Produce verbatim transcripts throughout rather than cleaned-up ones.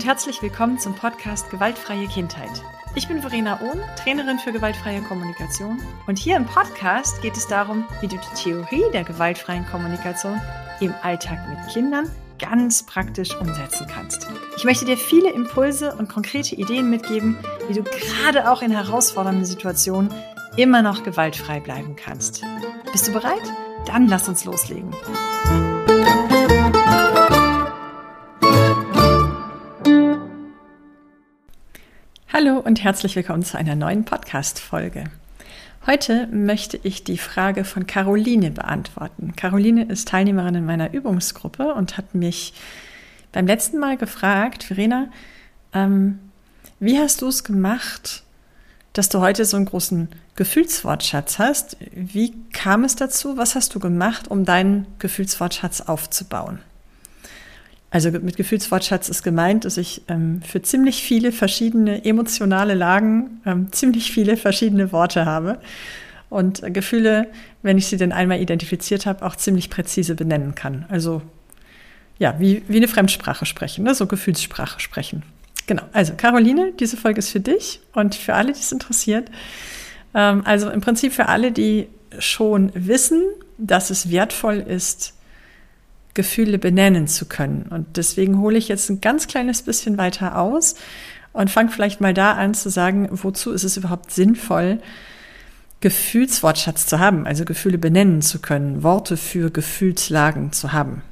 und herzlich willkommen zum Podcast Gewaltfreie Kindheit. Ich bin Verena Ohn, Trainerin für gewaltfreie Kommunikation, und hier im Podcast geht es darum, wie du die Theorie der gewaltfreien Kommunikation im Alltag mit Kindern ganz praktisch umsetzen kannst. Ich möchte dir viele Impulse und konkrete Ideen mitgeben, wie du gerade auch in herausfordernden Situationen immer noch gewaltfrei bleiben kannst. Bist du bereit? Dann lass uns loslegen. Hallo und herzlich willkommen zu einer neuen Podcast-Folge. Heute möchte ich die Frage von Caroline beantworten. Caroline ist Teilnehmerin in meiner Übungsgruppe und hat mich beim letzten Mal gefragt, Verena, ähm, wie hast du es gemacht, dass du heute so einen großen Gefühlswortschatz hast? Wie kam es dazu? Was hast du gemacht, um deinen Gefühlswortschatz aufzubauen? Also mit Gefühlswortschatz ist gemeint, dass ich ähm, für ziemlich viele verschiedene emotionale Lagen ähm, ziemlich viele verschiedene Worte habe und äh, Gefühle, wenn ich sie denn einmal identifiziert habe, auch ziemlich präzise benennen kann. Also ja, wie, wie eine Fremdsprache sprechen, ne? So Gefühlssprache sprechen. Genau, also Caroline, diese Folge ist für dich und für alle, die es interessiert. Ähm, also im Prinzip für alle, die schon wissen, dass es wertvoll ist, Gefühle benennen zu können. Und deswegen hole ich jetzt ein ganz kleines bisschen weiter aus und fange vielleicht mal da an zu sagen, wozu ist es überhaupt sinnvoll, Gefühlswortschatz zu haben, also Gefühle benennen zu können, Worte für Gefühlslagen zu haben.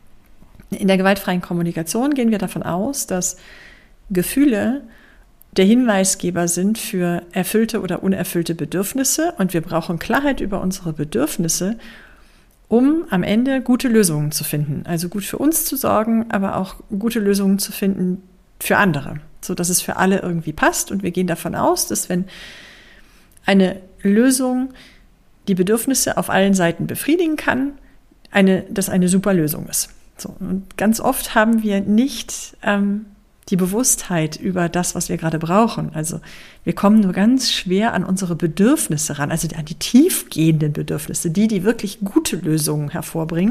In der gewaltfreien Kommunikation gehen wir davon aus, dass Gefühle der Hinweisgeber sind für erfüllte oder unerfüllte Bedürfnisse, und wir brauchen Klarheit über unsere Bedürfnisse, um am Ende gute Lösungen zu finden. Also gut für uns zu sorgen, aber auch gute Lösungen zu finden für andere, sodass es für alle irgendwie passt. Und wir gehen davon aus, dass wenn eine Lösung die Bedürfnisse auf allen Seiten befriedigen kann, eine, das eine super Lösung ist. So, und ganz oft haben wir nicht ähm, die Bewusstheit über das, was wir gerade brauchen. Also wir kommen nur ganz schwer an unsere Bedürfnisse ran, also an die tiefgehenden Bedürfnisse, die, die wirklich gute Lösungen hervorbringen.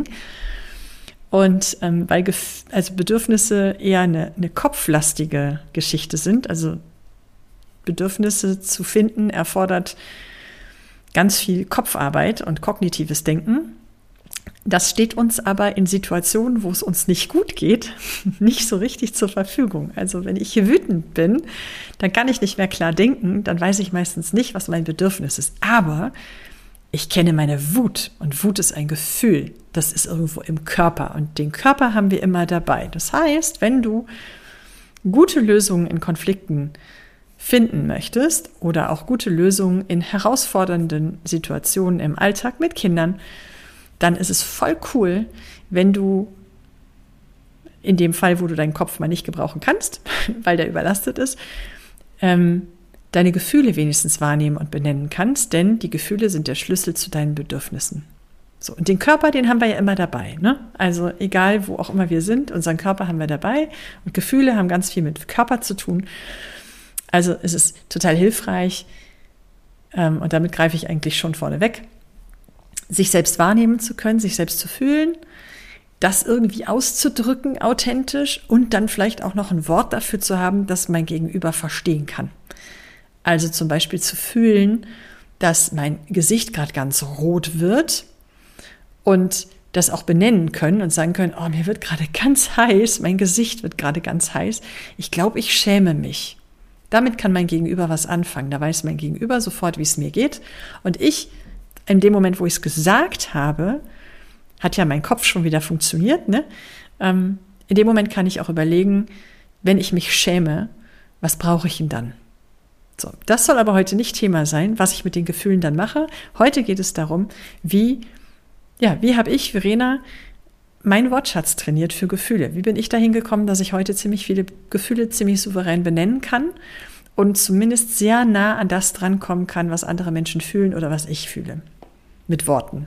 Und ähm, weil Gef- also Bedürfnisse eher eine, eine kopflastige Geschichte sind, also Bedürfnisse zu finden erfordert ganz viel Kopfarbeit und kognitives Denken. Das steht uns aber in Situationen, wo es uns nicht gut geht, nicht so richtig zur Verfügung. Also wenn ich hier wütend bin, dann kann ich nicht mehr klar denken, dann weiß ich meistens nicht, was mein Bedürfnis ist. Aber ich kenne meine Wut, und Wut ist ein Gefühl, das ist irgendwo im Körper, und den Körper haben wir immer dabei. Das heißt, wenn du gute Lösungen in Konflikten finden möchtest oder auch gute Lösungen in herausfordernden Situationen im Alltag mit Kindern, dann ist es voll cool, wenn du in dem Fall, wo du deinen Kopf mal nicht gebrauchen kannst, weil der überlastet ist, ähm, deine Gefühle wenigstens wahrnehmen und benennen kannst, denn die Gefühle sind der Schlüssel zu deinen Bedürfnissen. So, und den Körper, den haben wir ja immer dabei, ne? Also egal, wo auch immer wir sind, unseren Körper haben wir dabei, und Gefühle haben ganz viel mit Körper zu tun. Also es ist total hilfreich, ähm, und damit greife ich eigentlich schon vorne weg, sich selbst wahrnehmen zu können, sich selbst zu fühlen, das irgendwie auszudrücken, authentisch, und dann vielleicht auch noch ein Wort dafür zu haben, das mein Gegenüber verstehen kann. Also zum Beispiel zu fühlen, dass mein Gesicht gerade ganz rot wird, und das auch benennen können und sagen können, oh, mir wird gerade ganz heiß, mein Gesicht wird gerade ganz heiß, ich glaube, ich schäme mich. Damit kann mein Gegenüber was anfangen. Da weiß mein Gegenüber sofort, wie es mir geht, und ich in dem Moment, wo ich es gesagt habe, hat ja mein Kopf schon wieder funktioniert, ne? Ähm, in dem Moment kann ich auch überlegen, wenn ich mich schäme, was brauche ich denn dann? So, das soll aber heute nicht Thema sein, was ich mit den Gefühlen dann mache. Heute geht es darum, wie, ja, wie habe ich, Verena, meinen Wortschatz trainiert für Gefühle? Wie bin ich dahin gekommen, dass ich heute ziemlich viele Gefühle ziemlich souverän benennen kann und zumindest sehr nah an das drankommen kann, was andere Menschen fühlen oder was ich fühle? Mit Worten.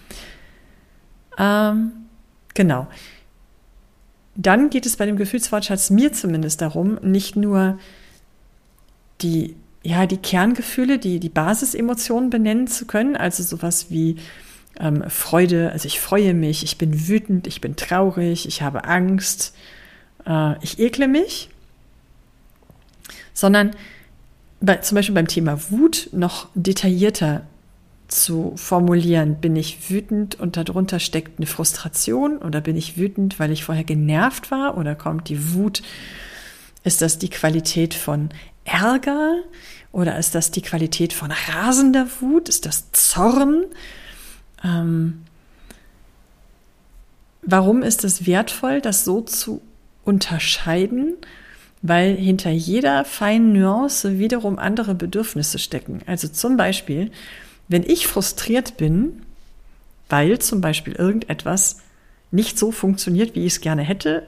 Ähm, genau. Dann geht es bei dem Gefühlswortschatz mir zumindest darum, nicht nur die, ja, die Kerngefühle, die, die Basisemotionen benennen zu können, also sowas wie ähm, Freude, also ich freue mich, ich bin wütend, ich bin traurig, ich habe Angst, äh, ich ekle mich, sondern bei, zum Beispiel beim Thema Wut noch detaillierter zu formulieren. Bin ich wütend und darunter steckt eine Frustration oder bin ich wütend, weil ich vorher genervt war oder kommt die Wut, ist das die Qualität von Ärger oder ist das die Qualität von rasender Wut, ist das Zorn? Ähm, warum ist es wertvoll, das so zu unterscheiden? Weil hinter jeder feinen Nuance wiederum andere Bedürfnisse stecken. Also zum Beispiel, wenn ich frustriert bin, weil zum Beispiel irgendetwas nicht so funktioniert, wie ich es gerne hätte,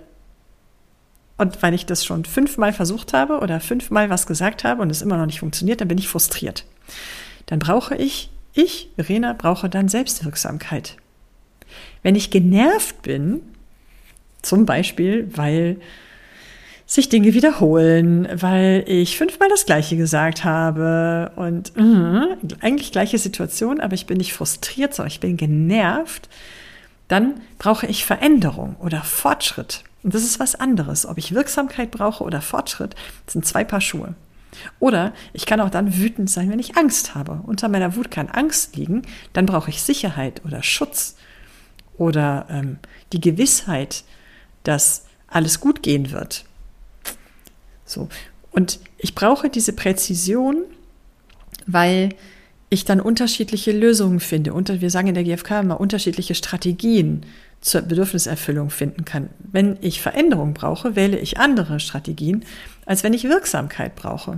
und weil ich das schon fünfmal versucht habe oder fünfmal was gesagt habe und es immer noch nicht funktioniert, dann bin ich frustriert. Dann brauche ich, ich, Verena, brauche dann Selbstwirksamkeit. Wenn ich genervt bin, zum Beispiel, weil sich Dinge wiederholen, weil ich fünfmal das Gleiche gesagt habe und mh, eigentlich gleiche Situation, aber ich bin nicht frustriert, sondern ich bin genervt, dann brauche ich Veränderung oder Fortschritt. Und das ist was anderes. Ob ich Wirksamkeit brauche oder Fortschritt, das sind zwei Paar Schuhe. Oder ich kann auch dann wütend sein, wenn ich Angst habe. Unter meiner Wut kann Angst liegen, dann brauche ich Sicherheit oder Schutz oder ähm, die Gewissheit, dass alles gut gehen wird. So. Und ich brauche diese Präzision, weil ich dann unterschiedliche Lösungen finde. Und wir sagen in der G F K immer unterschiedliche Strategien zur Bedürfniserfüllung finden kann. Wenn ich Veränderung brauche, wähle ich andere Strategien, als wenn ich Wirksamkeit brauche.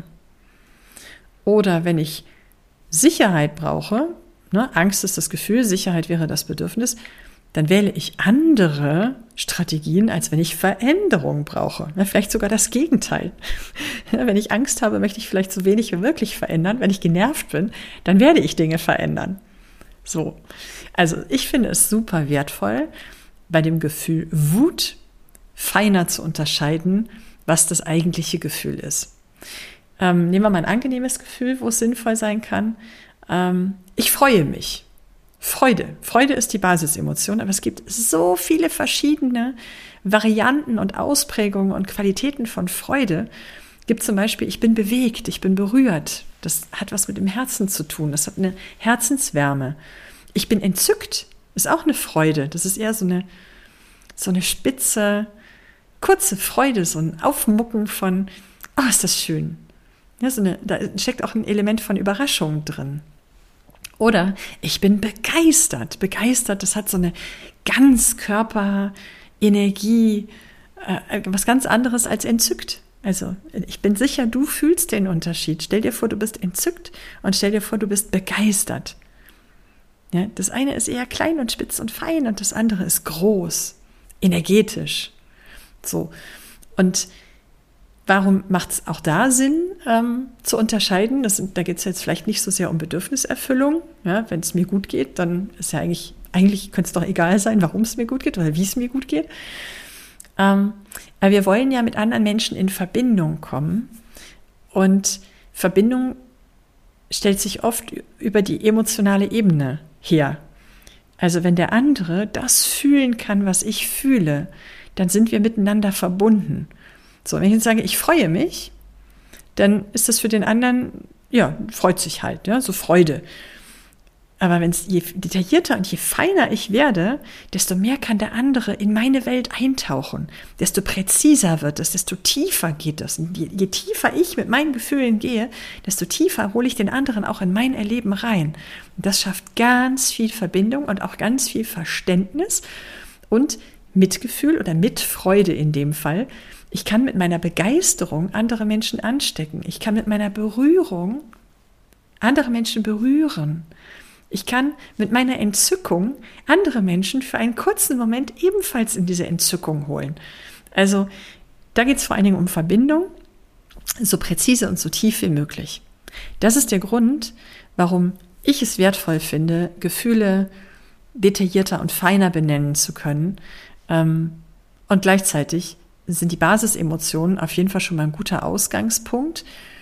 Oder wenn ich Sicherheit brauche, ne, Angst ist das Gefühl, Sicherheit wäre das Bedürfnis, dann wähle ich andere Strategien, als wenn ich Veränderung brauche. Ja, vielleicht sogar das Gegenteil. Ja, wenn ich Angst habe, möchte ich vielleicht so wenig wie möglich verändern. Wenn ich genervt bin, dann werde ich Dinge verändern. So. Also ich finde es super wertvoll, bei dem Gefühl Wut feiner zu unterscheiden, was das eigentliche Gefühl ist. Ähm, nehmen wir mal ein angenehmes Gefühl, wo es sinnvoll sein kann. Ähm, ich freue mich. Freude. Freude ist die Basisemotion, aber es gibt so viele verschiedene Varianten und Ausprägungen und Qualitäten von Freude. Es gibt zum Beispiel, ich bin bewegt, ich bin berührt. Das hat was mit dem Herzen zu tun. Das hat eine Herzenswärme. Ich bin entzückt. Ist auch eine Freude. Das ist eher so eine, so eine spitze, kurze Freude, so ein Aufmucken von, oh, ist das schön. Ja, so eine, da steckt auch ein Element von Überraschung drin. Oder ich bin begeistert. Begeistert, das hat so eine Ganzkörperenergie, äh, was ganz anderes als entzückt. Also ich bin sicher, du fühlst den Unterschied. Stell dir vor, du bist entzückt und stell dir vor, du bist begeistert. Ja, das eine ist eher klein und spitz und fein und das andere ist groß, energetisch. So. Und warum macht es auch da Sinn, ähm, zu unterscheiden? Das, da geht es jetzt vielleicht nicht so sehr um Bedürfniserfüllung. Ja, wenn es mir gut geht, dann ist ja eigentlich, eigentlich könnte es doch egal sein, warum es mir gut geht oder wie es mir gut geht. Ähm, aber wir wollen ja mit anderen Menschen in Verbindung kommen. Und Verbindung stellt sich oft über die emotionale Ebene her. Also wenn der andere das fühlen kann, was ich fühle, dann sind wir miteinander verbunden. So, wenn ich jetzt sage, ich freue mich, dann ist das für den anderen, ja, freut sich halt, ja, so Freude. Aber wenn es je detaillierter und je feiner ich werde, desto mehr kann der andere in meine Welt eintauchen. Desto präziser wird es, desto tiefer geht es. Und je, je tiefer ich mit meinen Gefühlen gehe, desto tiefer hole ich den anderen auch in mein Erleben rein. Und das schafft ganz viel Verbindung und auch ganz viel Verständnis und Mitgefühl oder Mitfreude in dem Fall. Ich kann mit meiner Begeisterung andere Menschen anstecken. Ich kann mit meiner Berührung andere Menschen berühren. Ich kann mit meiner Entzückung andere Menschen für einen kurzen Moment ebenfalls in diese Entzückung holen. Also da geht es vor allen Dingen um Verbindung, so präzise und so tief wie möglich. Das ist der Grund, warum ich es wertvoll finde, Gefühle detaillierter und feiner benennen zu können. Und gleichzeitig sind die Basisemotionen auf jeden Fall schon mal ein guter Ausgangspunkt.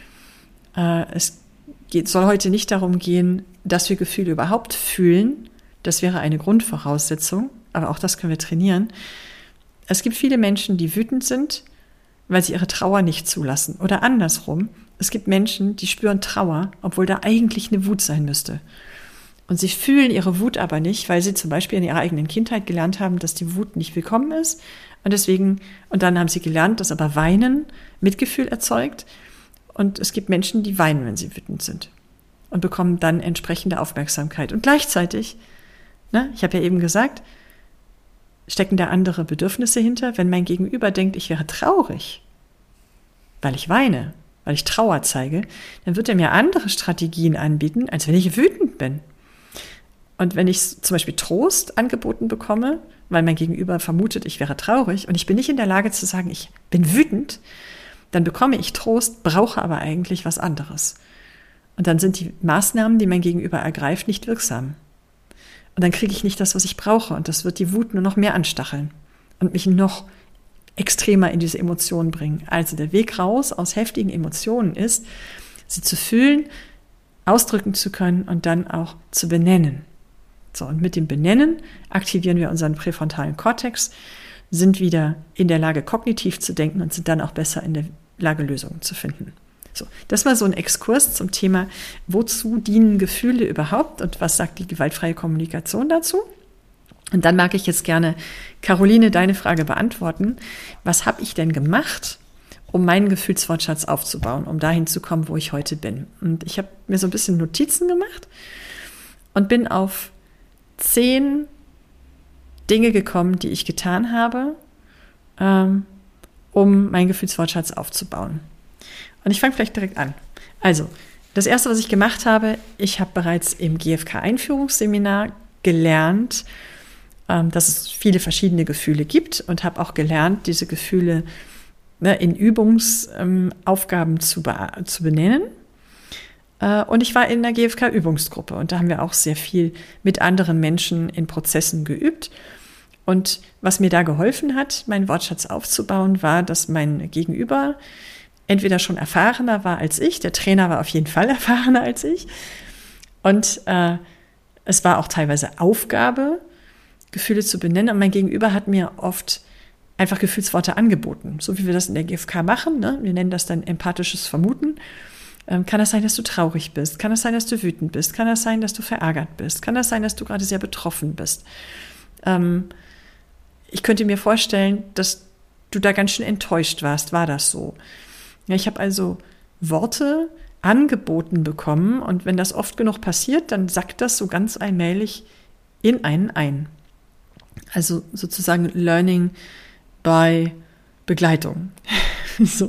Es geht, soll heute nicht darum gehen, dass wir Gefühle überhaupt fühlen. Das wäre eine Grundvoraussetzung, aber auch das können wir trainieren. Es gibt viele Menschen, die wütend sind, weil sie ihre Trauer nicht zulassen. Oder andersrum, es gibt Menschen, die spüren Trauer, obwohl da eigentlich eine Wut sein müsste. Und sie fühlen ihre Wut aber nicht, weil sie zum Beispiel in ihrer eigenen Kindheit gelernt haben, dass die Wut nicht willkommen ist. Und deswegen, und dann haben sie gelernt, dass aber Weinen Mitgefühl erzeugt. Und es gibt Menschen, die weinen, wenn sie wütend sind und bekommen dann entsprechende Aufmerksamkeit. Und gleichzeitig, ne, ich habe ja eben gesagt, stecken da andere Bedürfnisse hinter. Wenn mein Gegenüber denkt, ich wäre traurig, weil ich weine, weil ich Trauer zeige, dann wird er mir andere Strategien anbieten, als wenn ich wütend bin. Und wenn ich zum Beispiel Trost angeboten bekomme, weil mein Gegenüber vermutet, ich wäre traurig und ich bin nicht in der Lage zu sagen, ich bin wütend, dann bekomme ich Trost, brauche aber eigentlich was anderes. Und dann sind die Maßnahmen, die mein Gegenüber ergreift, nicht wirksam. Und dann kriege ich nicht das, was ich brauche. Und das wird die Wut nur noch mehr anstacheln und mich noch extremer in diese Emotionen bringen. Also der Weg raus aus heftigen Emotionen ist, sie zu fühlen, ausdrücken zu können und dann auch zu benennen. So, und mit dem Benennen aktivieren wir unseren präfrontalen Kortex, sind wieder in der Lage, kognitiv zu denken und sind dann auch besser in der Lage, Lösungen zu finden. So, das war so ein Exkurs zum Thema, wozu dienen Gefühle überhaupt und was sagt die gewaltfreie Kommunikation dazu? Und dann mag ich jetzt gerne, Caroline, deine Frage beantworten. Was habe ich denn gemacht, um meinen Gefühlswortschatz aufzubauen, um dahin zu kommen, wo ich heute bin? Und ich habe mir so ein bisschen Notizen gemacht und bin auf zehn Dinge gekommen, die ich getan habe, ähm, um meinen Gefühlswortschatz aufzubauen. Und ich fange vielleicht direkt an. Also, das Erste, was ich gemacht habe, ich habe bereits im G F K-Einführungsseminar gelernt, ähm, dass es viele verschiedene Gefühle gibt und habe auch gelernt, diese Gefühle ne, in Übungsaufgaben ähm, zu, be- zu benennen. Äh, und ich war in der G F K-Übungsgruppe und da haben wir auch sehr viel mit anderen Menschen in Prozessen geübt. Und was mir da geholfen hat, meinen Wortschatz aufzubauen, war, dass mein Gegenüber entweder schon erfahrener war als ich, der Trainer war auf jeden Fall erfahrener als ich. Und äh, es war auch teilweise Aufgabe, Gefühle zu benennen. Und mein Gegenüber hat mir oft einfach Gefühlsworte angeboten, so wie wir das in der G F K machen. Ne? Wir nennen das dann empathisches Vermuten. Ähm, kann das sein, dass du traurig bist? Kann das sein, dass du wütend bist? Kann das sein, dass du verärgert bist? Kann das sein, dass du gerade sehr betroffen bist? Ähm, ich könnte mir vorstellen, dass du da ganz schön enttäuscht warst. War das so? Ja, ich habe also Worte angeboten bekommen und wenn das oft genug passiert, dann sackt das so ganz allmählich in einen ein. Also sozusagen Learning by Begleitung. So.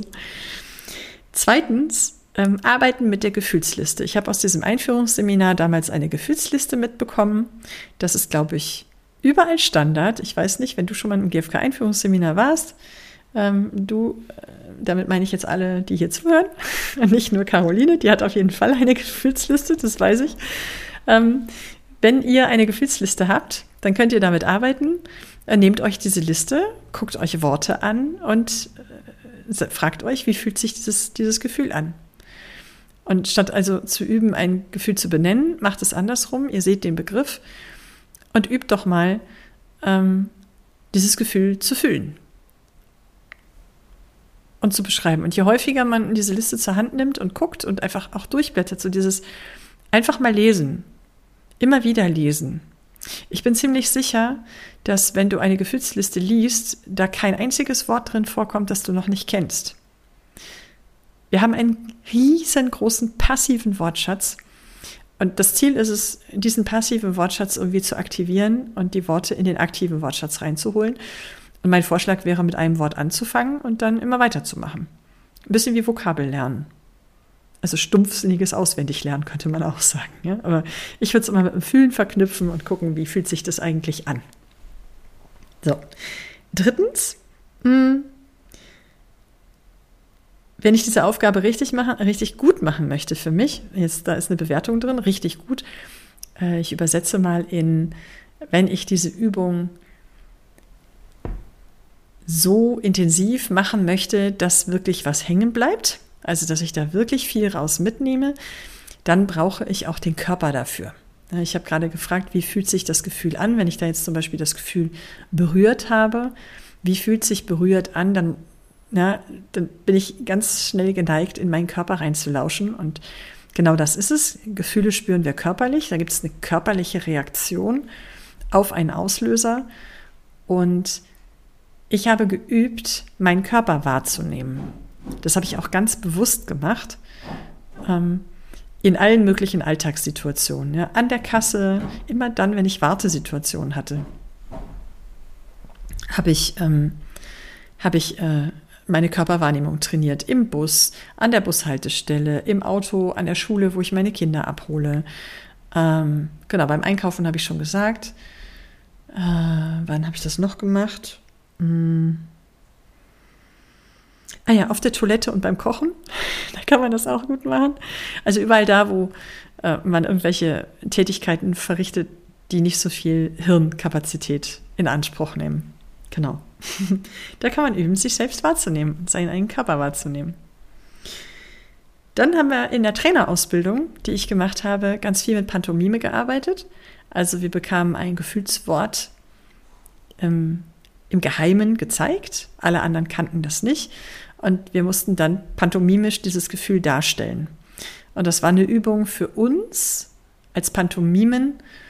Zweitens, ähm, arbeiten mit der Gefühlsliste. Ich habe aus diesem Einführungsseminar damals eine Gefühlsliste mitbekommen. Das ist, glaube ich, überall Standard. Ich weiß nicht, wenn du schon mal im G F K-Einführungsseminar warst, ähm, du, äh, damit meine ich jetzt alle, die hier zuhören, nicht nur Caroline, die hat auf jeden Fall eine Gefühlsliste, das weiß ich. Ähm, wenn ihr eine Gefühlsliste habt, dann könnt ihr damit arbeiten. Äh, nehmt euch diese Liste, guckt euch Worte an und äh, fragt euch, wie fühlt sich dieses, dieses Gefühl an? Und statt also zu üben, ein Gefühl zu benennen, macht es andersrum. Ihr seht den Begriff und übt doch mal, ähm, dieses Gefühl zu fühlen und zu beschreiben. Und je häufiger man diese Liste zur Hand nimmt und guckt und einfach auch durchblättert, so dieses einfach mal lesen, immer wieder lesen. Ich bin ziemlich sicher, dass wenn du eine Gefühlsliste liest, da kein einziges Wort drin vorkommt, das du noch nicht kennst. Wir haben einen riesengroßen passiven Wortschatz und das Ziel ist es, diesen passiven Wortschatz irgendwie zu aktivieren und die Worte in den aktiven Wortschatz reinzuholen. Und mein Vorschlag wäre, mit einem Wort anzufangen und dann immer weiterzumachen. Ein bisschen wie Vokabel lernen. Also stumpfsinniges Auswendiglernen könnte man auch sagen. Ja? Aber ich würde es immer mit dem Fühlen verknüpfen und gucken, wie fühlt sich das eigentlich an. So. Drittens, mh, wenn ich diese Aufgabe richtig machen, richtig gut machen möchte für mich, jetzt da ist eine Bewertung drin, richtig gut. Äh, ich übersetze mal in, wenn ich diese Übung so intensiv machen möchte, dass wirklich was hängen bleibt, also dass ich da wirklich viel raus mitnehme, dann brauche ich auch den Körper dafür. Ich habe gerade gefragt, wie fühlt sich das Gefühl an, wenn ich da jetzt zum Beispiel das Gefühl berührt habe. Wie fühlt sich berührt an? Dann ja, dann bin ich ganz schnell geneigt, in meinen Körper reinzulauschen. Und genau das ist es. Gefühle spüren wir körperlich. Da gibt es eine körperliche Reaktion auf einen Auslöser. Und ich habe geübt, meinen Körper wahrzunehmen. Das habe ich auch ganz bewusst gemacht. Ähm, in allen möglichen Alltagssituationen. Ja. An der Kasse, immer dann, wenn ich Wartesituationen hatte, habe ich, ähm, habe ich äh, meine Körperwahrnehmung trainiert. Im Bus, an der Bushaltestelle, im Auto, an der Schule, wo ich meine Kinder abhole. Ähm, genau, beim Einkaufen habe ich schon gesagt. Äh, wann habe ich das noch gemacht? Hm. Ah ja, auf der Toilette und beim Kochen. Da kann man das auch gut machen. Also überall da, wo äh, man irgendwelche Tätigkeiten verrichtet, die nicht so viel Hirnkapazität in Anspruch nehmen. Genau. Da kann man üben, sich selbst wahrzunehmen und seinen eigenen Körper wahrzunehmen. Dann haben wir in der Trainerausbildung, die ich gemacht habe, ganz viel mit Pantomime gearbeitet. Also wir bekamen ein Gefühlswort ähm, im Geheimen gezeigt. Alle anderen kannten das nicht. Und wir mussten dann pantomimisch dieses Gefühl darstellen. Und das war eine Übung für uns als Pantomimen,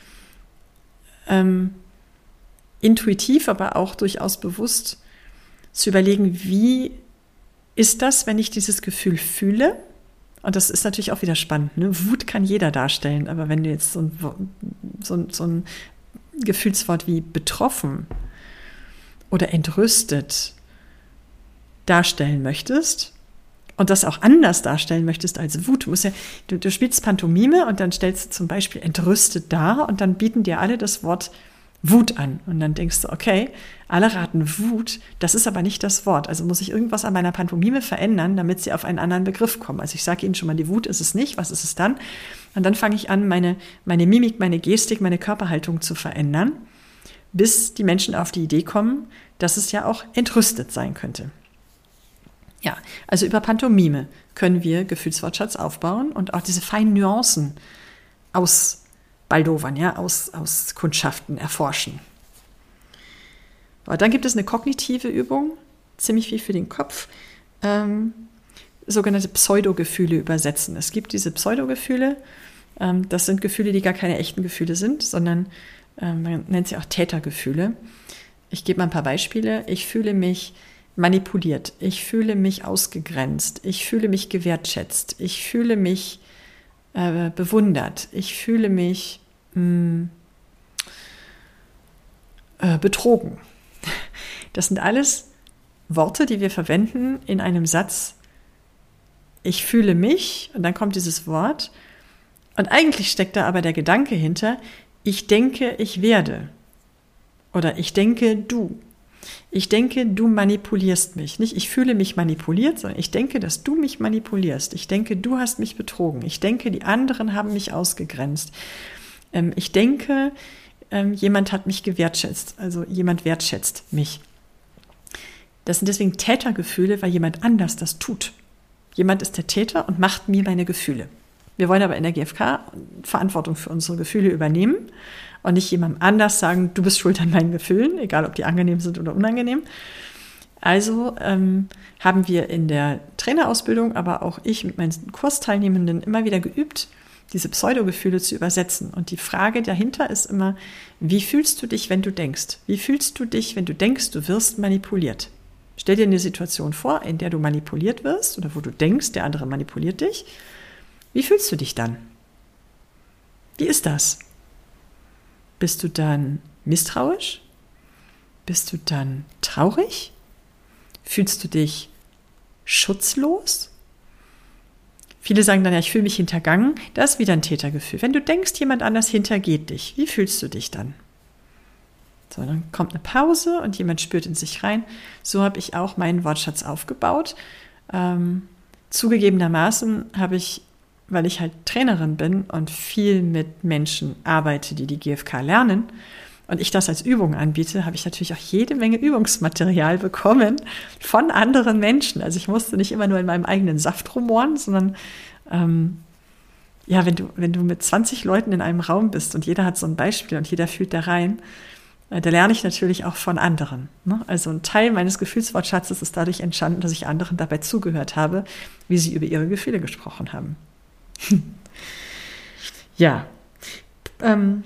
ähm, intuitiv, aber auch durchaus bewusst zu überlegen, wie ist das, wenn ich dieses Gefühl fühle? Und das ist natürlich auch wieder spannend. Ne? Wut kann jeder darstellen, aber wenn du jetzt so ein, so ein, so ein Gefühlswort wie betroffen oder entrüstet darstellen möchtest und das auch anders darstellen möchtest als Wut, du, musst ja, du, du spielst Pantomime und dann stellst du zum Beispiel entrüstet dar und dann bieten dir alle das Wort Wut an. Und dann denkst du, okay, alle raten Wut, das ist aber nicht das Wort. Also muss ich irgendwas an meiner Pantomime verändern, damit sie auf einen anderen Begriff kommen. Also ich sage Ihnen schon mal, die Wut ist es nicht, was ist es dann? Und dann fange ich an, meine, meine Mimik, meine Gestik, meine Körperhaltung zu verändern, bis die Menschen auf die Idee kommen, dass es ja auch entrüstet sein könnte. Ja, also über Pantomime können wir Gefühlswortschatz aufbauen und auch diese feinen Nuancen aus Baldowern, ja, aus, aus Kundschaften erforschen. Aber dann gibt es eine kognitive Übung, ziemlich viel für den Kopf, ähm, sogenannte Pseudogefühle übersetzen. Es gibt diese Pseudogefühle, ähm, das sind Gefühle, die gar keine echten Gefühle sind, sondern ähm, man nennt sie auch Tätergefühle. Ich gebe mal ein paar Beispiele. Ich fühle mich manipuliert, ich fühle mich ausgegrenzt, ich fühle mich gewertschätzt, ich fühle mich äh, bewundert, ich fühle mich mh, äh, betrogen. Das sind alles Worte, die wir verwenden in einem Satz. Ich fühle mich, und dann kommt dieses Wort. Und eigentlich steckt da aber der Gedanke hinter, ich denke, ich werde. Oder ich denke, du. Ich denke, du manipulierst mich. Nicht, ich fühle mich manipuliert, sondern ich denke, dass du mich manipulierst. Ich denke, du hast mich betrogen. Ich denke, die anderen haben mich ausgegrenzt. Ähm, ich denke, ähm, jemand hat mich gewertschätzt. Also jemand wertschätzt mich. Das sind deswegen Tätergefühle, weil jemand anders das tut. Jemand ist der Täter und macht mir meine Gefühle. Wir wollen aber in der G F K Verantwortung für unsere Gefühle übernehmen und nicht jemandem anders sagen, du bist schuld an meinen Gefühlen, egal ob die angenehm sind oder unangenehm. Also ähm, haben wir in der Trainerausbildung, aber auch ich mit meinen Kursteilnehmenden immer wieder geübt, diese Pseudogefühle zu übersetzen. Und die Frage dahinter ist immer, wie fühlst du dich, wenn du denkst? Wie fühlst du dich, wenn du denkst, du wirst manipuliert? Stell dir eine Situation vor, in der du manipuliert wirst oder wo du denkst, der andere manipuliert dich. Wie fühlst du dich dann? Wie ist das? Bist du dann misstrauisch? Bist du dann traurig? Fühlst du dich schutzlos? Viele sagen dann, ja, ich fühle mich hintergangen. Das ist wieder ein Tätergefühl. Wenn du denkst, jemand anders hintergeht dich, wie fühlst du dich dann? So, dann kommt eine Pause und jemand spürt in sich rein. So habe ich auch meinen Wortschatz aufgebaut. Ähm, zugegebenermaßen habe ich, weil ich halt Trainerin bin und viel mit Menschen arbeite, die die G F K lernen und ich das als Übung anbiete, habe ich natürlich auch jede Menge Übungsmaterial bekommen von anderen Menschen. Also ich musste nicht immer nur in meinem eigenen Saft rumoren, sondern ähm, ja, wenn du, wenn du mit zwanzig Leuten in einem Raum bist und jeder hat so ein Beispiel und jeder fühlt da rein, Da lerne ich natürlich auch von anderen. Also ein Teil meines Gefühlswortschatzes ist dadurch entstanden, dass ich anderen dabei zugehört habe, wie sie über ihre Gefühle gesprochen haben. Ja. Ähm,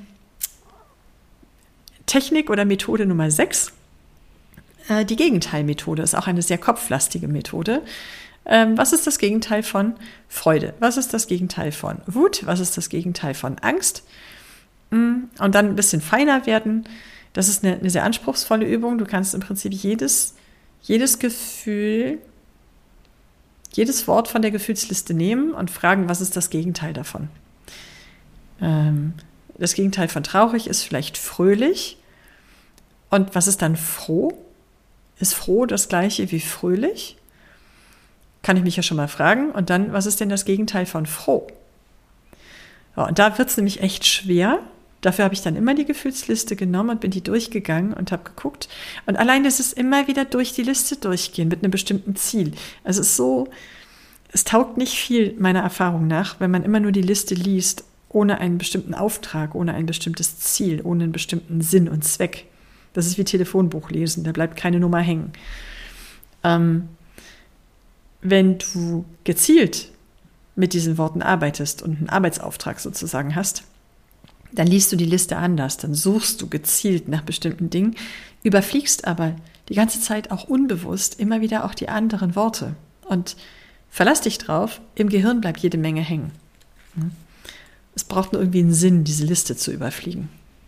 Technik oder Methode Nummer sechs. Äh, die Gegenteilmethode ist auch eine sehr kopflastige Methode. Ähm, was ist das Gegenteil von Freude? Was ist das Gegenteil von Wut? Was ist das Gegenteil von Angst? Und dann ein bisschen feiner werden. Das ist eine, eine sehr anspruchsvolle Übung. Du kannst im Prinzip jedes, jedes Gefühl, jedes Wort von der Gefühlsliste nehmen und fragen, was ist das Gegenteil davon? Ähm, das Gegenteil von traurig ist vielleicht fröhlich. Und was ist dann froh? Ist froh das gleiche wie fröhlich? Kann ich mich ja schon mal fragen. Und dann, was ist denn das Gegenteil von froh? Ja, und da wird es nämlich echt schwer. Dafür habe ich dann immer die Gefühlsliste genommen und bin die durchgegangen und habe geguckt. Und allein das ist immer wieder durch die Liste durchgehen mit einem bestimmten Ziel. Also es ist so, es taugt nicht viel meiner Erfahrung nach, wenn man immer nur die Liste liest, ohne einen bestimmten Auftrag, ohne ein bestimmtes Ziel, ohne einen bestimmten Sinn und Zweck. Das ist wie Telefonbuch lesen, da bleibt keine Nummer hängen. Ähm, wenn du gezielt mit diesen Worten arbeitest und einen Arbeitsauftrag sozusagen hast, dann liest du die Liste anders, dann suchst du gezielt nach bestimmten Dingen, überfliegst aber die ganze Zeit auch unbewusst immer wieder auch die anderen Worte und verlass dich drauf, im Gehirn bleibt jede Menge hängen. Es braucht nur irgendwie einen Sinn, diese Liste zu überfliegen.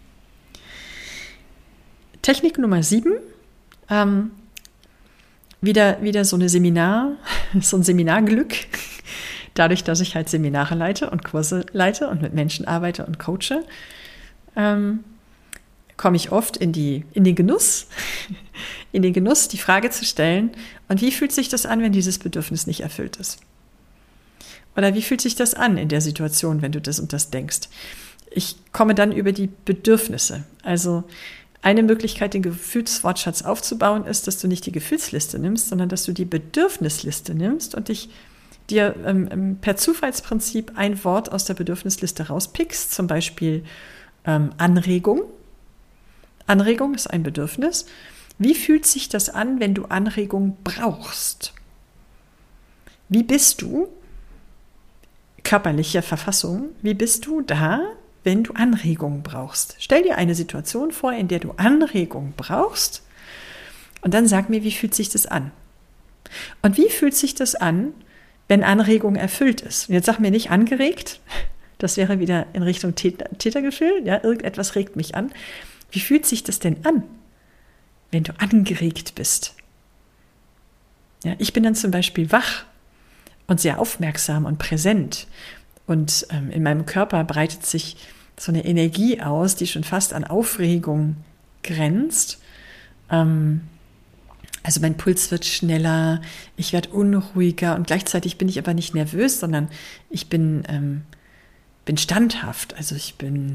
Technik Nummer sieben, ähm, wieder, wieder so eine Seminar, so ein Seminarglück. Dadurch, dass ich halt Seminare leite und Kurse leite und mit Menschen arbeite und coache, ähm, komme ich oft in, die, in den Genuss, in den Genuss, die Frage zu stellen, und wie fühlt sich das an, wenn dieses Bedürfnis nicht erfüllt ist? Oder wie fühlt sich das an in der Situation, wenn du das und das denkst? Ich komme dann über die Bedürfnisse. Also eine Möglichkeit, den Gefühlswortschatz aufzubauen, ist, dass du nicht die Gefühlsliste nimmst, sondern dass du die Bedürfnisliste nimmst und dich dir ähm, per Zufallsprinzip ein Wort aus der Bedürfnisliste rauspickst, zum Beispiel ähm, Anregung. Anregung ist ein Bedürfnis. Wie fühlt sich das an, wenn du Anregung brauchst? Wie bist du, körperliche Verfassung, wie bist du da, wenn du Anregung brauchst? Stell dir eine Situation vor, in der du Anregung brauchst, und dann sag mir, wie fühlt sich das an? Und wie fühlt sich das an, wenn Anregung erfüllt ist? Und jetzt sag mir nicht angeregt, das wäre wieder in Richtung Täter, Tätergefühl, ja, irgendetwas regt mich an. Wie fühlt sich das denn an, wenn du angeregt bist? Ja, ich bin dann zum Beispiel wach und sehr aufmerksam und präsent. Und ähm, in meinem Körper breitet sich so eine Energie aus, die schon fast an Aufregung grenzt. Ähm, Also mein Puls wird schneller, ich werde unruhiger und gleichzeitig bin ich aber nicht nervös, sondern ich bin, ähm, bin standhaft. Also ich bin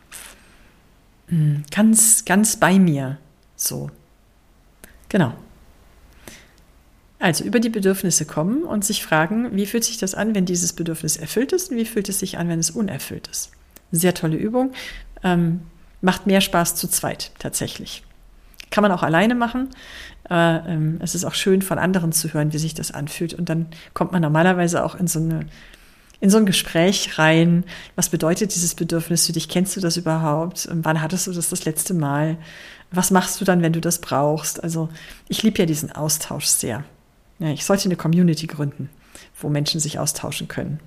mh, ganz, ganz bei mir. So. Genau. Also über die Bedürfnisse kommen und sich fragen, wie fühlt sich das an, wenn dieses Bedürfnis erfüllt ist, und wie fühlt es sich an, wenn es unerfüllt ist. Sehr tolle Übung. Ähm, macht mehr Spaß zu zweit, tatsächlich. Kann man auch alleine machen. Äh, ähm, es ist auch schön, von anderen zu hören, wie sich das anfühlt. Und dann kommt man normalerweise auch in so, eine, in so ein Gespräch rein. Was bedeutet dieses Bedürfnis für dich? Kennst du das überhaupt? Wann hattest du das das letzte Mal? Was machst du dann, wenn du das brauchst? Also ich liebe ja diesen Austausch sehr. Ja, ich sollte eine Community gründen, wo Menschen sich austauschen können.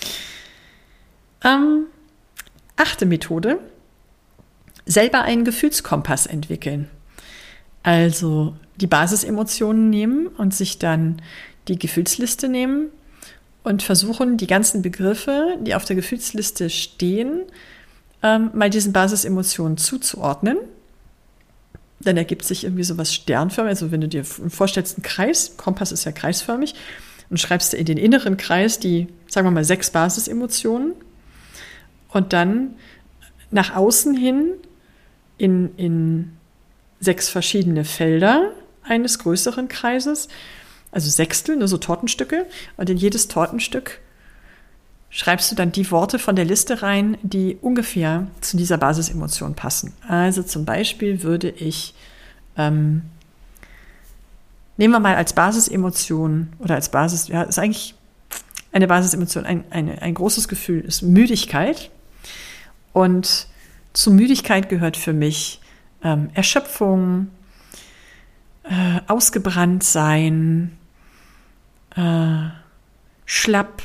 Ähm, achte Methode. Selber einen Gefühlskompass entwickeln. Also die Basisemotionen nehmen und sich dann die Gefühlsliste nehmen und versuchen, die ganzen Begriffe, die auf der Gefühlsliste stehen, ähm, mal diesen Basisemotionen zuzuordnen. Dann ergibt sich irgendwie so was sternförmig. Also wenn du dir vorstellst, einen Kreis, Kompass ist ja kreisförmig, und schreibst du in den inneren Kreis die, sagen wir mal, sechs Basisemotionen und dann nach außen hin in, in sechs verschiedene Felder eines größeren Kreises, also Sechstel, nur so Tortenstücke, und in jedes Tortenstück schreibst du dann die Worte von der Liste rein, die ungefähr zu dieser Basisemotion passen. Also zum Beispiel würde ich, ähm, nehmen wir mal als Basisemotion oder als Basis, ja, ist eigentlich eine Basisemotion, ein, eine, ein großes Gefühl ist Müdigkeit. Und zu Müdigkeit gehört für mich ähm, Erschöpfung, äh, ausgebrannt sein, äh, schlapp,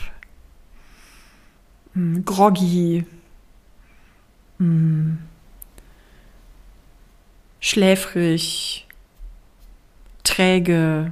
mh, groggy, mh, schläfrig, träge.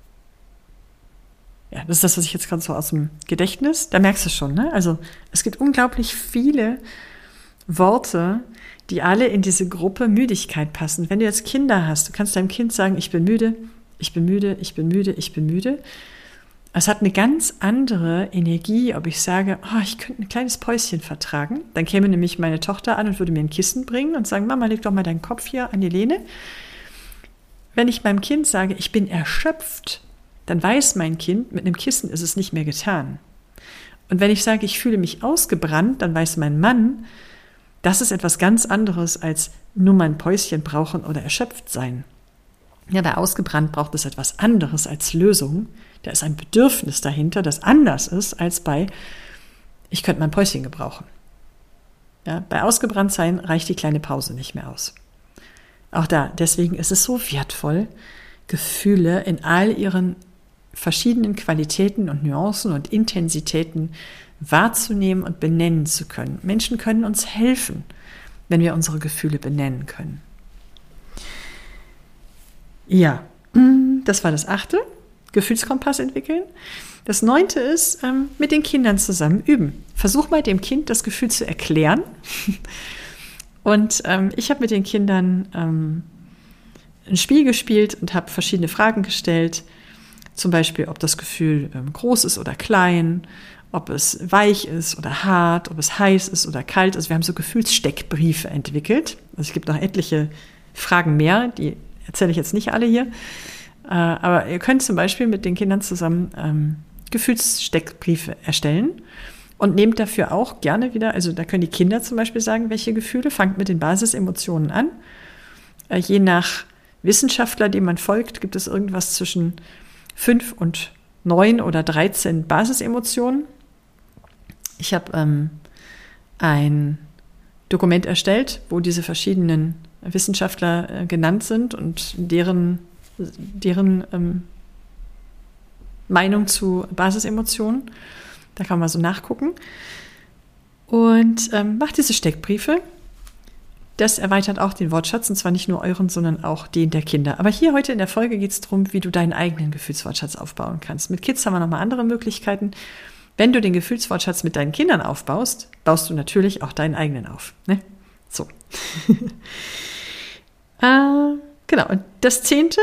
Ja, das ist das, was ich jetzt gerade so aus dem Gedächtnis, da merkst du schon, ne? Also es gibt unglaublich viele Worte, die alle in diese Gruppe Müdigkeit passen. Wenn du jetzt Kinder hast, du kannst deinem Kind sagen, ich bin müde, ich bin müde, ich bin müde, ich bin müde. Es hat eine ganz andere Energie, ob ich sage, oh, ich könnte ein kleines Päuschen vertragen. Dann käme nämlich meine Tochter an und würde mir ein Kissen bringen und sagen, Mama, leg doch mal deinen Kopf hier an die Lehne. Wenn ich meinem Kind sage, ich bin erschöpft, dann weiß mein Kind, mit einem Kissen ist es nicht mehr getan. Und wenn ich sage, ich fühle mich ausgebrannt, dann weiß mein Mann, das ist etwas ganz anderes als nur mal ein Päuschen brauchen oder erschöpft sein. Ja, bei ausgebrannt braucht es etwas anderes als Lösung. Da ist ein Bedürfnis dahinter, das anders ist als bei, ich könnte mal ein Päuschen gebrauchen. Ja, bei ausgebrannt sein reicht die kleine Pause nicht mehr aus. Auch da, deswegen ist es so wertvoll, Gefühle in all ihren verschiedenen Qualitäten und Nuancen und Intensitäten wahrzunehmen und benennen zu können. Menschen können uns helfen, wenn wir unsere Gefühle benennen können. Ja, das war das achte, Gefühlskompass entwickeln. Das neunte ist, ähm, mit den Kindern zusammen üben. Versuch mal dem Kind das Gefühl zu erklären. Und ähm, ich habe mit den Kindern ähm, ein Spiel gespielt und habe verschiedene Fragen gestellt. Zum Beispiel, ob das Gefühl ähm, groß ist oder klein, ob es weich ist oder hart, ob es heiß ist oder kalt. Also wir haben so Gefühlssteckbriefe entwickelt. Also es gibt noch etliche Fragen mehr, die erzähle ich jetzt nicht alle hier. Äh, aber ihr könnt zum Beispiel mit den Kindern zusammen ähm, Gefühlssteckbriefe erstellen und nehmt dafür auch gerne wieder, also da können die Kinder zum Beispiel sagen, welche Gefühle, fangt mit den Basisemotionen an. Äh, je nach Wissenschaftler, dem man folgt, gibt es irgendwas zwischen fünf und neun oder dreizehn Basisemotionen. Ich habe ähm, ein Dokument erstellt, wo diese verschiedenen Wissenschaftler äh, genannt sind und deren, deren ähm, Meinung zu Basisemotionen. Da kann man so nachgucken. Und ähm, macht diese Steckbriefe. Das erweitert auch den Wortschatz, und zwar nicht nur euren, sondern auch den der Kinder. Aber hier heute in der Folge geht es darum, wie du deinen eigenen Gefühlswortschatz aufbauen kannst. Mit Kids haben wir nochmal andere Möglichkeiten. Wenn du den Gefühlswortschatz mit deinen Kindern aufbaust, baust du natürlich auch deinen eigenen auf. Ne? So. äh, genau. Und das zehnte,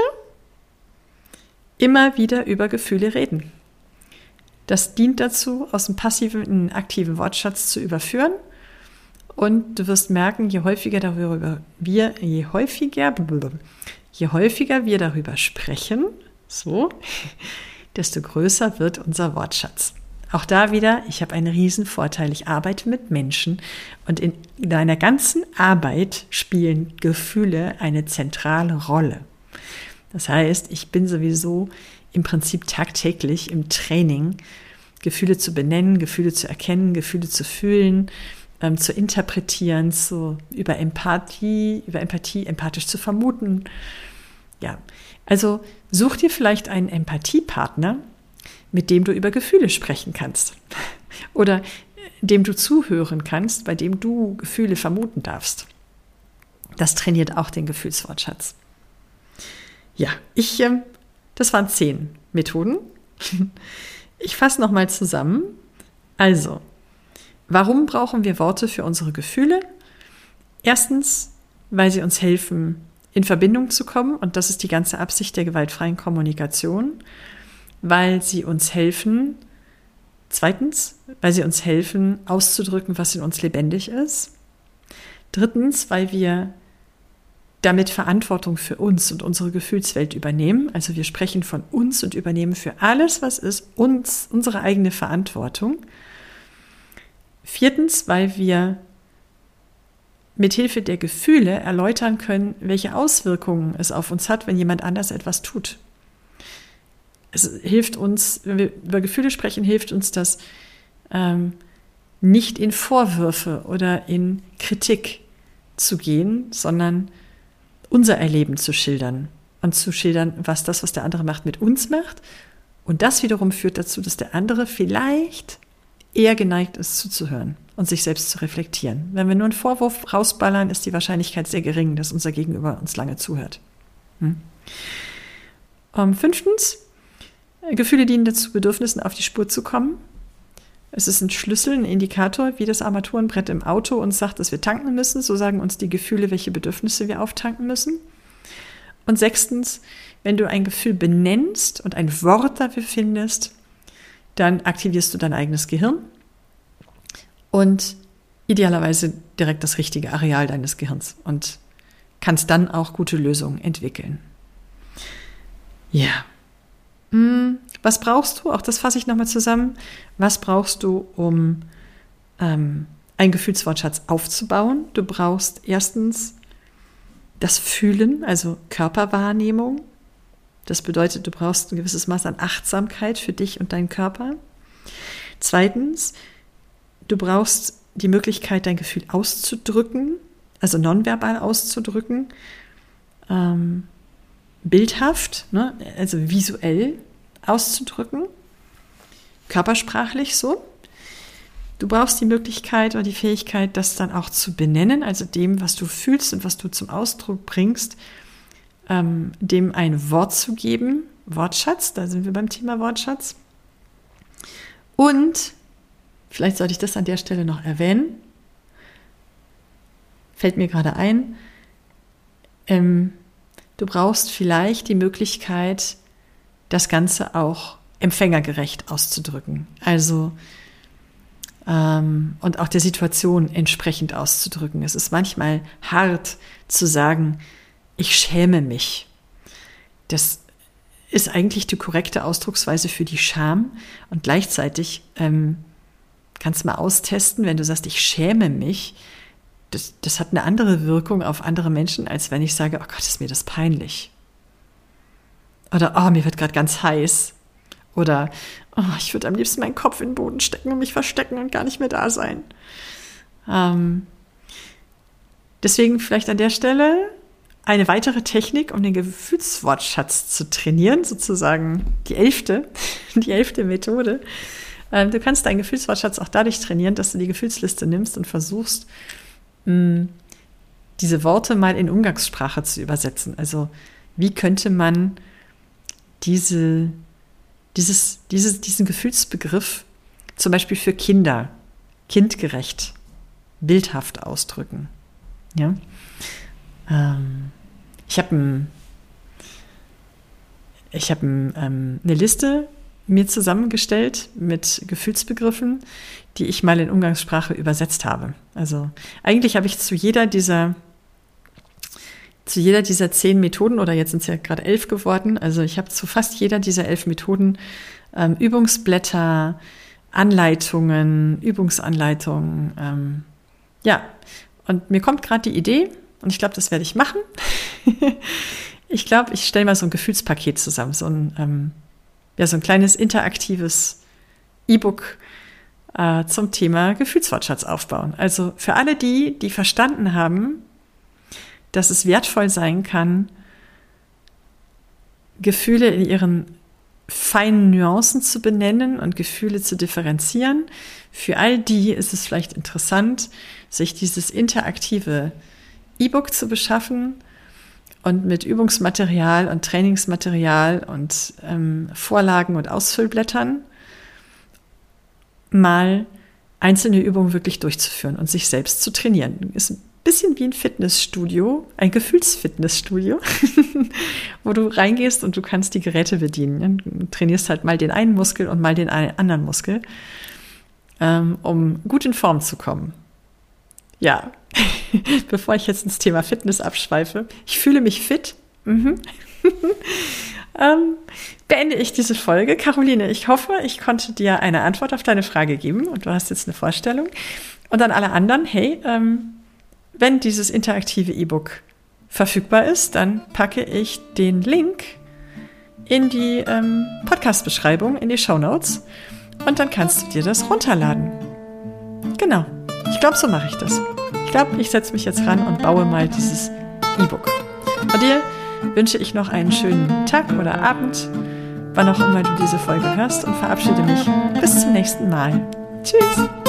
immer wieder über Gefühle reden. Das dient dazu, aus dem passiven in den aktiven Wortschatz zu überführen. Und du wirst merken, je häufiger darüber wir, je häufiger, je häufiger wir darüber sprechen, so, desto größer wird unser Wortschatz. Auch da wieder, ich habe einen riesen Vorteil. Ich arbeite mit Menschen und in deiner ganzen Arbeit spielen Gefühle eine zentrale Rolle. Das heißt, ich bin sowieso im Prinzip tagtäglich im Training, Gefühle zu benennen, Gefühle zu erkennen, Gefühle zu fühlen, ähm, zu interpretieren, zu, über Empathie, über Empathie empathisch zu vermuten. Ja, also such dir vielleicht einen Empathiepartner, mit dem du über Gefühle sprechen kannst oder dem du zuhören kannst, bei dem du Gefühle vermuten darfst. Das trainiert auch den Gefühlswortschatz. Ja, ich, äh, das waren zehn Methoden. Ich fasse nochmal zusammen. Also, warum brauchen wir Worte für unsere Gefühle? Erstens, weil sie uns helfen, in Verbindung zu kommen. Und das ist die ganze Absicht der gewaltfreien Kommunikation. Weil sie uns helfen, zweitens, weil sie uns helfen, auszudrücken, was in uns lebendig ist. Drittens, weil wir damit Verantwortung für uns und unsere Gefühlswelt übernehmen. Also wir sprechen von uns und übernehmen für alles, was ist, uns, unsere eigene Verantwortung. Viertens, weil wir mithilfe der Gefühle erläutern können, welche Auswirkungen es auf uns hat, wenn jemand anders etwas tut. Es hilft uns, wenn wir über Gefühle sprechen, hilft uns das, ähm, nicht in Vorwürfe oder in Kritik zu gehen, sondern unser Erleben zu schildern und zu schildern, was das, was der andere macht, mit uns macht. Und das wiederum führt dazu, dass der andere vielleicht eher geneigt ist, zuzuhören und sich selbst zu reflektieren. Wenn wir nur einen Vorwurf rausballern, ist die Wahrscheinlichkeit sehr gering, dass unser Gegenüber uns lange zuhört. Hm? Um, fünftens, Gefühle dienen dazu, Bedürfnissen auf die Spur zu kommen. Es ist ein Schlüssel, ein Indikator, wie das Armaturenbrett im Auto uns sagt, dass wir tanken müssen. So sagen uns die Gefühle, welche Bedürfnisse wir auftanken müssen. Und sechstens, wenn du ein Gefühl benennst und ein Wort dafür findest, dann aktivierst du dein eigenes Gehirn und idealerweise direkt das richtige Areal deines Gehirns und kannst dann auch gute Lösungen entwickeln. Ja. Was brauchst du? Auch das fasse ich nochmal zusammen. Was brauchst du, um ähm, einen Gefühlswortschatz aufzubauen? Du brauchst erstens das Fühlen, also Körperwahrnehmung. Das bedeutet, du brauchst ein gewisses Maß an Achtsamkeit für dich und deinen Körper. Zweitens, du brauchst die Möglichkeit, dein Gefühl auszudrücken, also nonverbal auszudrücken, ähm, bildhaft, ne, also visuell auszudrücken, körpersprachlich so. Du brauchst die Möglichkeit oder die Fähigkeit, das dann auch zu benennen, also dem, was du fühlst und was du zum Ausdruck bringst, ähm, dem ein Wort zu geben, Wortschatz, da sind wir beim Thema Wortschatz. Und, vielleicht sollte ich das an der Stelle noch erwähnen, fällt mir gerade ein, ähm, du brauchst vielleicht die Möglichkeit, das Ganze auch empfängergerecht auszudrücken. Also ähm, und auch der Situation entsprechend auszudrücken. Es ist manchmal hart zu sagen, ich schäme mich. Das ist eigentlich die korrekte Ausdrucksweise für die Scham. Und gleichzeitig ähm, kannst du mal austesten, wenn du sagst, ich schäme mich. Das, das hat eine andere Wirkung auf andere Menschen, als wenn ich sage, oh Gott, ist mir das peinlich. Oder, oh, mir wird gerade ganz heiß. Oder, oh, ich würde am liebsten meinen Kopf in den Boden stecken und mich verstecken und gar nicht mehr da sein. Ähm, deswegen vielleicht an der Stelle eine weitere Technik, um den Gefühlswortschatz zu trainieren, sozusagen die elfte, die elfte Methode. Ähm, du kannst deinen Gefühlswortschatz auch dadurch trainieren, dass du die Gefühlsliste nimmst und versuchst, mh, diese Worte mal in Umgangssprache zu übersetzen. Also wie könnte man diese, dieses, dieses, diesen Gefühlsbegriff zum Beispiel für Kinder kindgerecht, bildhaft ausdrücken. Ja? Ähm, ich habe ein, ich hab ein, ähm, eine Liste mir zusammengestellt mit Gefühlsbegriffen, die ich mal in Umgangssprache übersetzt habe. Also eigentlich habe ich zu jeder dieser zu jeder dieser zehn Methoden, oder jetzt sind es ja gerade elf geworden, also ich habe zu fast jeder dieser elf Methoden ähm, Übungsblätter, Anleitungen, Übungsanleitungen. Ähm, ja, und mir kommt gerade die Idee, und ich glaube, das werde ich machen. Ich glaube, ich stelle mal so ein Gefühlspaket zusammen, so ein, ähm, ja, so ein kleines interaktives E-Book äh, zum Thema Gefühlswortschatz aufbauen. Also für alle die, die verstanden haben, dass es wertvoll sein kann, Gefühle in ihren feinen Nuancen zu benennen und Gefühle zu differenzieren. Für all die ist es vielleicht interessant, sich dieses interaktive E-Book zu beschaffen und mit Übungsmaterial und Trainingsmaterial und ähm, Vorlagen und Ausfüllblättern mal einzelne Übungen wirklich durchzuführen und sich selbst zu trainieren. Ist ein bisschen wie ein Fitnessstudio, ein Gefühlsfitnessstudio, wo du reingehst und du kannst die Geräte bedienen. Du trainierst halt mal den einen Muskel und mal den anderen Muskel, ähm, um gut in Form zu kommen. Ja, bevor ich jetzt ins Thema Fitness abschweife, ich fühle mich fit. Mhm. ähm, beende ich diese Folge. Caroline, ich hoffe, ich konnte dir eine Antwort auf deine Frage geben und du hast jetzt eine Vorstellung. Und an alle anderen, hey, ähm, wenn dieses interaktive E-Book verfügbar ist, dann packe ich den Link in die ähm, Podcast-Beschreibung, in die Shownotes und dann kannst du dir das runterladen. Genau, ich glaube, so mache ich das. Ich glaube, ich setze mich jetzt ran und baue mal dieses E-Book. Und dir wünsche ich noch einen schönen Tag oder Abend, wann auch immer du diese Folge hörst und verabschiede mich bis zum nächsten Mal. Tschüss!